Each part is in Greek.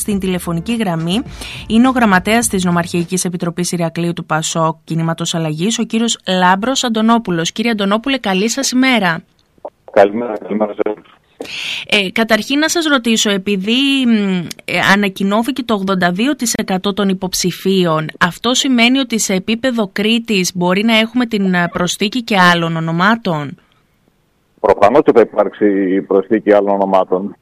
στην τηλεφωνική γραμμή είναι ο γραμματέας της Νομαρχιακής Επιτροπής Ηρακλείου του ΠΑΣΟΚ Κινήματος Αλλαγής, ο κύριος Λάμπρος Αντωνόπουλος. Κύριε Αντωνόπουλε, καλή σας ημέρα. Καλημέρα σε όλους. Καταρχήν να σας ρωτήσω, επειδή ανακοινώθηκε το 82% των υποψηφίων, αυτό σημαίνει ότι σε επίπεδο Κρήτης μπορεί να έχουμε την προσθήκη και άλλων ονομάτων? Προφανώς και θα υπάρξει προσθήκη άλλων ονομάτων.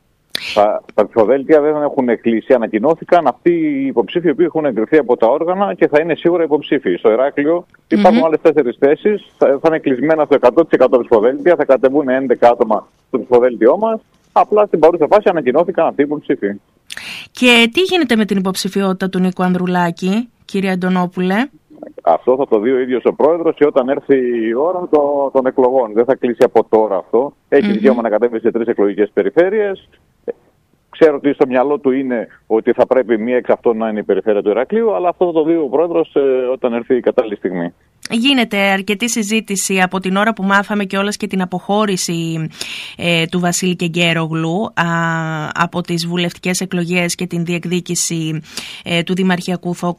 Τα ψηφοδέλτια δεν έχουν κλείσει, ανακοινώθηκαν αυτοί οι υποψήφοι που έχουν εγκριθεί από τα όργανα και θα είναι σίγουρα υποψήφοι. Στο Ηράκλειο υπάρχουν άλλες 4 θέσεις, θα είναι κλεισμένα στο 100% ψηφοδέλτια, θα κατεβούν 11 άτομα στο ψηφοδέλτιό μας. Απλά στην παρούσα φάση ανακοινώθηκαν αυτοί οι υποψήφοι. Και τι γίνεται με την υποψηφιότητα του Νίκου Ανδρουλάκη, κύριε Αντωνόπουλε? Αυτό θα το δει ο ίδιος ο πρόεδρος και όταν έρθει η ώρα των εκλογών. Δεν θα κλείσει από τώρα αυτό. Έχει δικαίωμα να κατέβει σε 3 εκλογικές περιφέρειες. Ξέρω ότι στο μυαλό του είναι ότι θα πρέπει μία εξ αυτών να είναι η περιφέρεια του Ηρακλείου, αλλά αυτό θα το δει ο πρόεδρος όταν έρθει η κατάλληλη στιγμή. Γίνεται αρκετή συζήτηση από την ώρα που μάθαμε κιόλας και την αποχώρηση του Βασίλη Κεγκέρογλου από τις βουλευτικές εκλογές και την διεκδίκηση του δημαρχιακού θόκου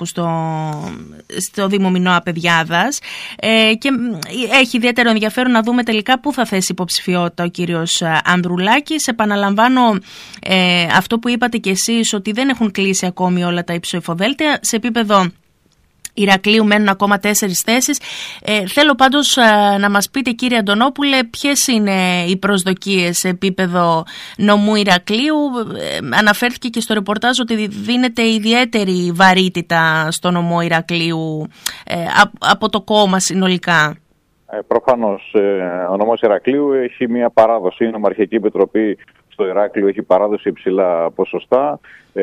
στο Δήμο Μινώα Πεδιάδας, και έχει ιδιαίτερο ενδιαφέρον να δούμε τελικά πού θα θέσει υποψηφιότητα ο κύριος Ανδρουλάκης. Επαναλαμβάνω αυτό που είπατε κι εσείς, ότι δεν έχουν κλείσει ακόμη όλα τα υψοϊφοδέλτια. Σε επίπεδο Ηρακλείου μένουν ακόμα 4 θέσεις. Θέλω πάντως να μας πείτε, κύριε Αντωνόπουλε, ποιες είναι οι προσδοκίες σε επίπεδο νομού Ηρακλείου? Αναφέρθηκε και στο ρεπορτάζ ότι δίνεται ιδιαίτερη βαρύτητα στο νομό Ηρακλείου από το κόμμα συνολικά. Προφανώς. Ο νομός Ηρακλείου έχει μια παράδοση. Η Νομαρχιακή Επιτροπή στο Ηράκλειο έχει παράδοση υψηλά ποσοστά.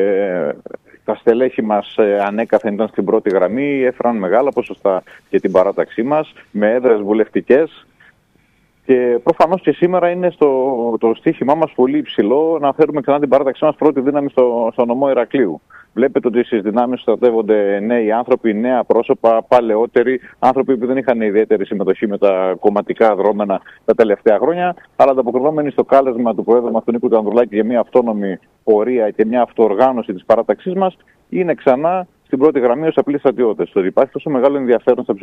Τα στελέχη μας ανέκαθεν ήταν στην πρώτη γραμμή, έφεραν μεγάλα ποσοστά για την παράταξή μας, με έδρες βουλευτικές. Και προφανώς και σήμερα είναι το στοίχημά μας πολύ υψηλό να φέρουμε ξανά την παράταξή μας πρώτη δύναμη στο νομό Ηρακλείου. Βλέπετε ότι στις δυνάμεις στρατεύονται νέοι άνθρωποι, νέα πρόσωπα, παλαιότεροι, άνθρωποι που δεν είχαν ιδιαίτερη συμμετοχή με τα κομματικά δρόμενα τα τελευταία χρόνια, αλλά ανταποκρινόμενοι στο κάλεσμα του Προέδρου μας, του Νίκου Ανδρουλάκη, για μια αυτόνομη πορεία και μια αυτοοργάνωση της παράταξής μας, είναι ξανά στην πρώτη γραμμή ως απλοί στρατιώτες. Το ότι υπάρχει τόσο μεγάλο ενδιαφέρον στα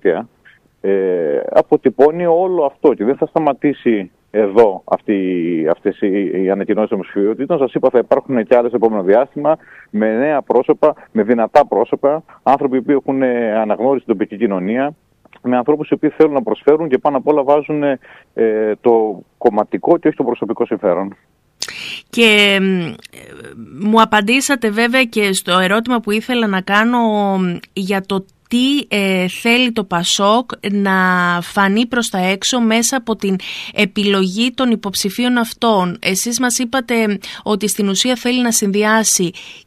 ψηφοδέλτια αποτυπώνει όλο αυτό και δεν θα σταματήσει εδώ αυτές οι ανακοινώσεις των ψηφιότητων. Σας είπα, θα υπάρχουν και άλλες επόμενο διάστημα με νέα πρόσωπα, με δυνατά πρόσωπα, άνθρωποι που έχουν αναγνώριση στην τοπική κοινωνία, με ανθρώπους οι οποίοι θέλουν να προσφέρουν και πάνω απ' όλα βάζουν το κομματικό και όχι το προσωπικό συμφέρον. Και μου απαντήσατε βέβαια και στο ερώτημα που ήθελα να κάνω για το τι θέλει το ΠΑΣΟΚ να φανεί προς τα έξω μέσα από την επιλογή των υποψηφίων αυτών. Εσείς μας είπατε ότι στην ουσία θέλει να συνδυάσει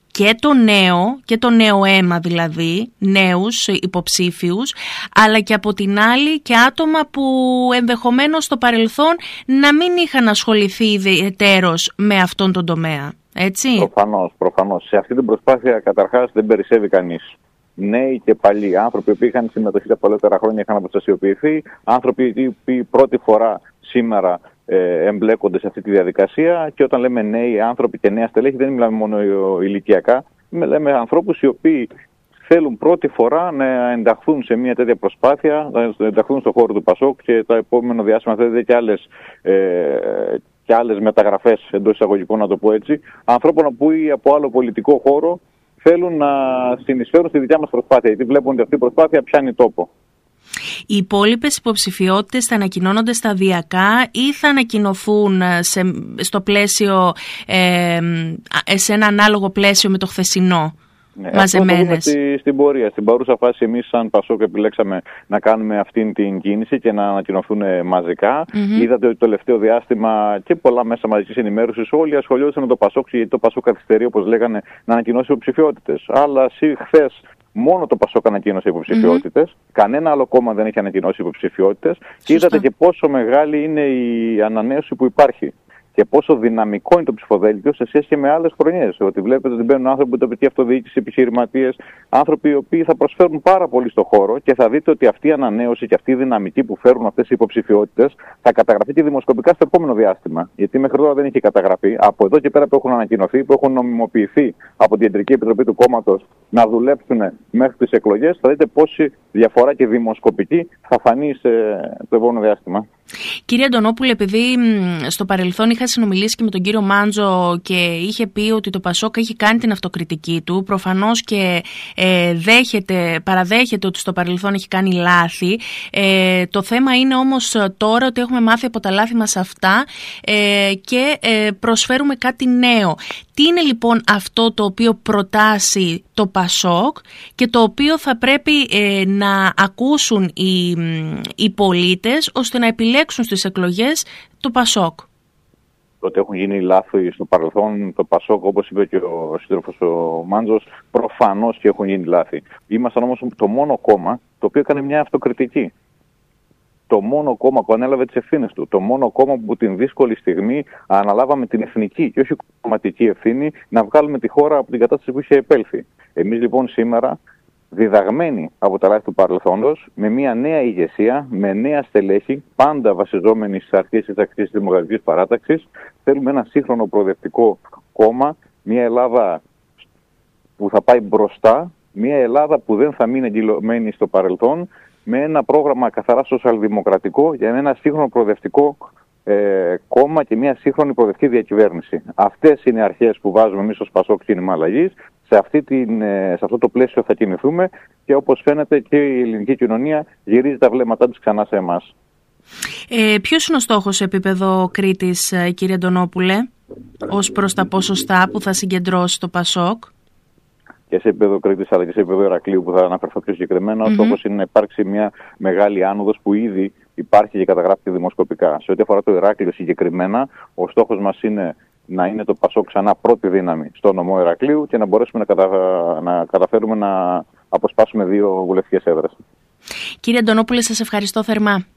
και το νέο αίμα, δηλαδή νέους υποψήφιους, αλλά και από την άλλη και άτομα που ενδεχομένως στο παρελθόν να μην είχαν ασχοληθεί ιδιαιτέρως με αυτόν τον τομέα. Έτσι? Προφανώς. Σε αυτή την προσπάθεια καταρχάς δεν περισσεύει κανείς. Νέοι και παλιοί, άνθρωποι που είχαν συμμετοχή τα παλαιότερα χρόνια, είχαν αποστασιοποιηθεί, άνθρωποι που πρώτη φορά σήμερα εμπλέκονται σε αυτή τη διαδικασία. Και όταν λέμε νέοι άνθρωποι και νέα στελέχη, δεν μιλάμε μόνο ηλικιακά, λέμε ανθρώπους οι οποίοι θέλουν πρώτη φορά να ενταχθούν σε μια τέτοια προσπάθεια, να ενταχθούν στον χώρο του ΠΑΣΟΚ και το επόμενο διάστημα θα δείτε και άλλες μεταγραφές, εντός εισαγωγικών να το πω έτσι, ανθρώπων που από άλλο πολιτικό χώρο θέλουν να συνεισφέρουν στη δικιά μας προσπάθεια, γιατί βλέπουν ότι αυτή η προσπάθεια πιάνει τόπο. Οι υπόλοιπες υποψηφιότητες θα ανακοινώνονται σταδιακά ή θα ανακοινωθούν στο πλαίσιο, σε ένα ανάλογο πλαίσιο με το χθεσινό? Μαζεμένες. Στην πορεία. Στην παρούσα φάση εμείς σαν ΠΑΣΟΚ επιλέξαμε να κάνουμε αυτήν την κίνηση και να ανακοινωθούν μαζικά. Είδατε ότι το τελευταίο διάστημα και πολλά μέσα μαζικής ενημέρωσης όλοι ασχολιόντουσαν με το ΠΑΣΟΚ, γιατί το ΠΑΣΟΚ καθυστερεί, όπως λέγανε, να ανακοινώσει υποψηφιότητες. Αλλά χθες μόνο το ΠΑΣΟΚ ανακοίνωσε υποψηφιότητες. Κανένα άλλο κόμμα δεν έχει ανακοινώσει υποψηφιότητες. Και είδατε και πόσο μεγάλη είναι η ανανέωση που υπάρχει. και πόσο δυναμικό είναι το ψηφοδέλτιο σε σχέση και με άλλες χρονιές. Ότι βλέπετε ότι μπαίνουν άνθρωποι με τοπική αυτοδιοίκηση, επιχειρηματίες, άνθρωποι οι οποίοι θα προσφέρουν πάρα πολύ στο χώρο και θα δείτε ότι αυτή η ανανέωση και αυτή η δυναμική που φέρουν αυτές οι υποψηφιότητες θα καταγραφεί και δημοσκοπικά στο επόμενο διάστημα. Γιατί μέχρι τώρα δεν είχε καταγραφεί. Από εδώ και πέρα που έχουν ανακοινωθεί, που έχουν νομιμοποιηθεί από την Κεντρική Επιτροπή του κόμματος να δουλέψουν μέχρι τις εκλογές, θα δείτε πόση διαφορά και δημοσκοπική θα φανεί το επόμενο διάστημα. Κύριε Αντωνόπουλε, επειδή στο παρελθόν είχα συνομιλήσει και με τον κύριο Μάντζο και είχε πει ότι το Πασόκ έχει κάνει την αυτοκριτική του, προφανώς και παραδέχεται ότι στο παρελθόν έχει κάνει λάθη. Το θέμα είναι όμως τώρα ότι έχουμε μάθει από τα λάθη μας αυτά και προσφέρουμε κάτι νέο. Τι είναι λοιπόν αυτό το οποίο προτάσει το Πασόκ και το οποίο θα πρέπει να ακούσουν οι πολίτες ώστε να επιλέξουν στις εκλογές το Πασόκ? Ότι έχουν γίνει λάθη στο παρελθόν, το Πασόκ, όπως είπε και ο σύντροφος ο Μάντζος, προφανώς και έχουν γίνει λάθη. Ήμασταν όμως το μόνο κόμμα το οποίο έκανε μια αυτοκριτική. Το μόνο κόμμα που ανέλαβε τις ευθύνες του. Το μόνο κόμμα που την δύσκολη στιγμή αναλάβαμε την εθνική και όχι κομματική ευθύνη να βγάλουμε τη χώρα από την κατάσταση που είχε επέλθει. Εμείς λοιπόν σήμερα, διδαγμένοι από τα λάθη του παρελθόντος, με μια νέα ηγεσία, με νέα στελέχη, πάντα βασιζόμενοι στις αρχές της αξίας της Δημοκρατικής Παράταξης, θέλουμε ένα σύγχρονο προοδευτικό κόμμα, μια Ελλάδα που θα πάει μπροστά, μια Ελλάδα που δεν θα μείνει εγκυλωμένη στο παρελθόν, με ένα πρόγραμμα καθαρά σοσιαλδημοκρατικό για ένα σύγχρονο προοδευτικό κόμμα και μια σύγχρονη προοδευτική διακυβέρνηση. Αυτές είναι οι αρχές που βάζουμε εμείς ως Πασόκ Κίνημα Αλλαγής. Σε αυτό το πλαίσιο θα κινηθούμε και όπως φαίνεται και η ελληνική κοινωνία γυρίζει τα βλέμματά της ξανά σε εμάς. Ποιος είναι ο στόχος σε επίπεδο Κρήτης, κύριε Αντωνόπουλε, ως προς τα ποσοστά που θα συγκεντρώσει το Πασόκ? Και σε επίπεδο Κρήτης αλλά και σε επίπεδο Ηρακλείου που θα αναφερθώ πιο συγκεκριμένα, ο στόχος είναι να υπάρξει μια μεγάλη άνοδος που ήδη υπάρχει και καταγράφηκε δημοσκοπικά. Σε ό,τι αφορά το Ηράκλειο συγκεκριμένα, ο στόχος μας είναι να είναι το Πασόκ ξανά πρώτη δύναμη στο νομό Ηρακλείου και να μπορέσουμε να καταφέρουμε να αποσπάσουμε 2 βουλευτικές έδρες. Κύριε Αντωνόπουλε, σας ευχαριστώ θερμά.